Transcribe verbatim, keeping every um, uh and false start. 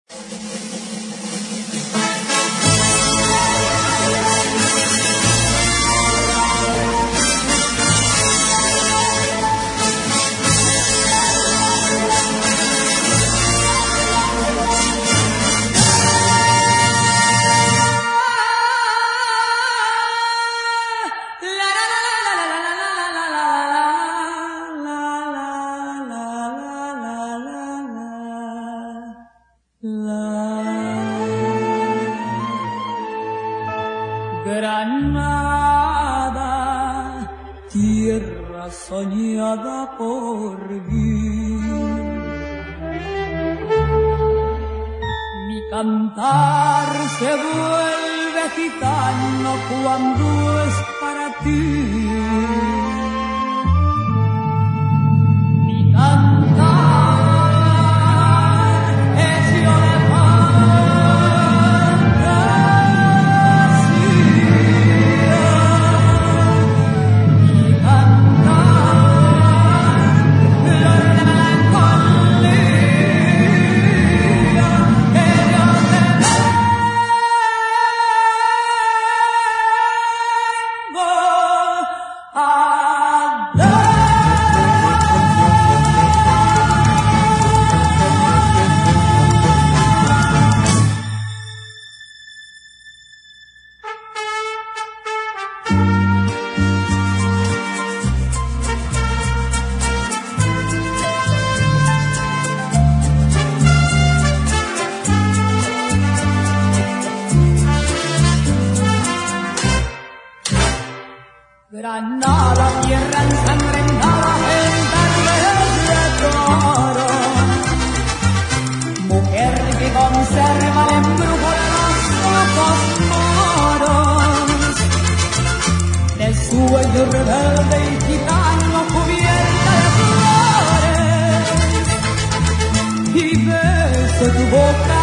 Granada, tierra soñada por mí. Mi cantar se vuelve gitano cuando es para ti. Mi cantar es yo de Granada, tierra ensangrentada en tardes de toro, mujer que conserva el embrujo de los ojos moros, de sueño rebelde y gitano cubierta de flores, y beso tu boca